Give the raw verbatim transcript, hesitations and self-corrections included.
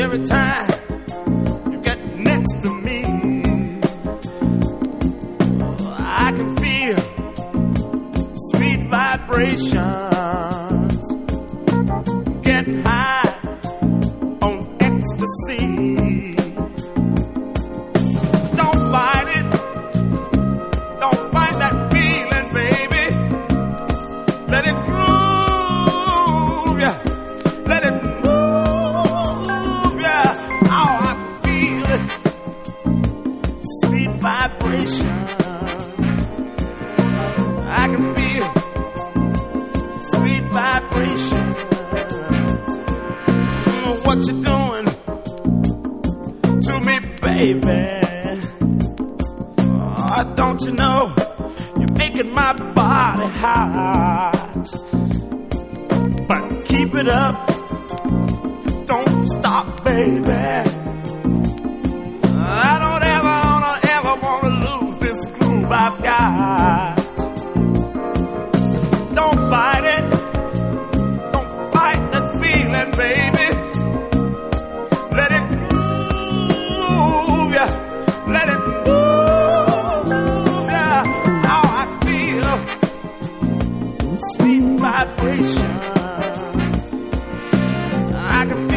every time you get next to me, I can feel sweet vibrations, get high on ecstasy. Don't fight it, don't fight that feeling, baby. Let it groove ya, let it move ya. Oh, I feel it, sweet vibrations. I can feel sweet vibrations. Mm, what you doing to me, baby? Oh, don't you know you're making my body hot? But keep it up, don't stop, baby. I don't ever, wanna, ever wanna lose this groove I've got. Don't fight it, don't fight that feeling, baby. Let it move ya, let it move ya. How I feel sweet vibrations. I can